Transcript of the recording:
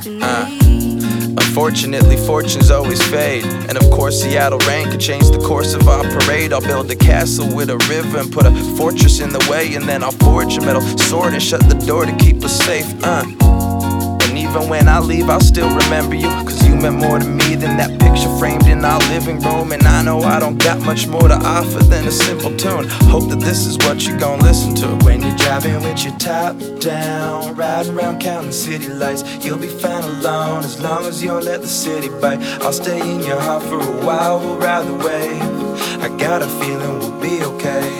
Unfortunately, fortunes always fade. And of course, Seattle rain could change the course of our parade. I'll build a castle with a river and put a fortress in the way. And then I'll forge a metal sword and shut the door to keep us safe. And even when I leave, I'll still remember you, cause you meant more to me than that picture framed in our living room. And I know I don't got much more to offer than a simple tune. Hope that this is what you gon' listen to. When you're driving with your top down, riding around counting city lights, you'll be fine alone as long as you don't let the city bite. I'll stay in your heart for a while, we'll ride the wave. I got a feeling we'll be okay.